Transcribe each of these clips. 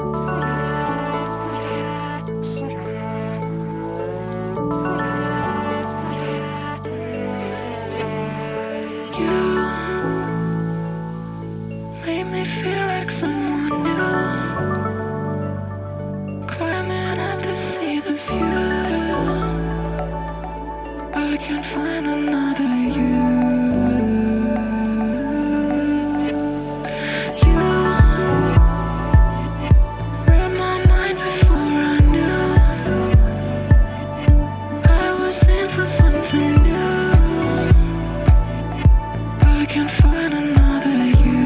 Made me feel like someone new. Climbing up to see the view. I can't find another you. You read my mind before I knew I was in for something new. I can't find another you.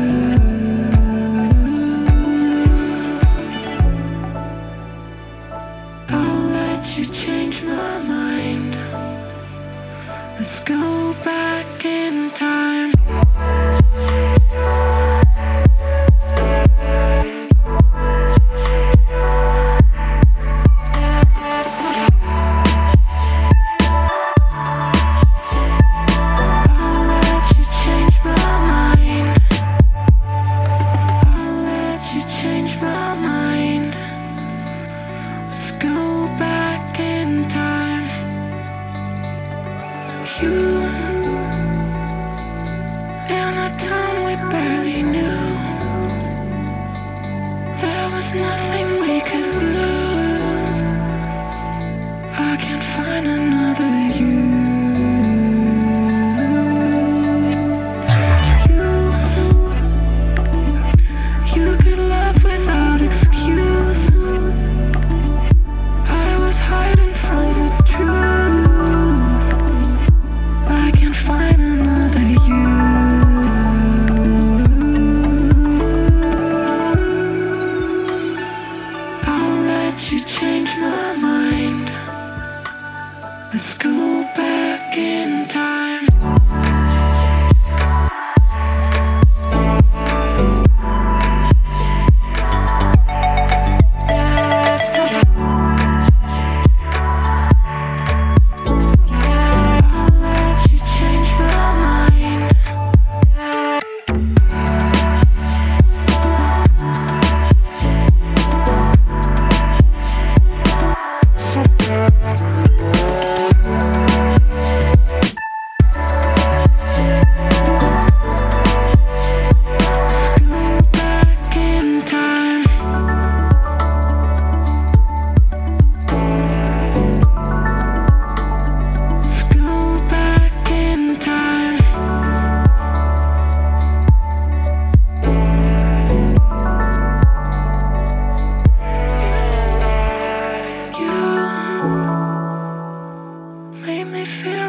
I'll let you change my mind. Let's go back in time. I'll let you change my mind. I'll let you change my mind. Let's go back in time. You in a time we barely knew. There was nothing we could lose. I can't find another you. You could love without excuse. I was hiding from the truth. I can't find another you. I'll let you change my mind. Let's go back in time. I'll let you change my mind. Let's go back in time. Let's go back in time. You made me feel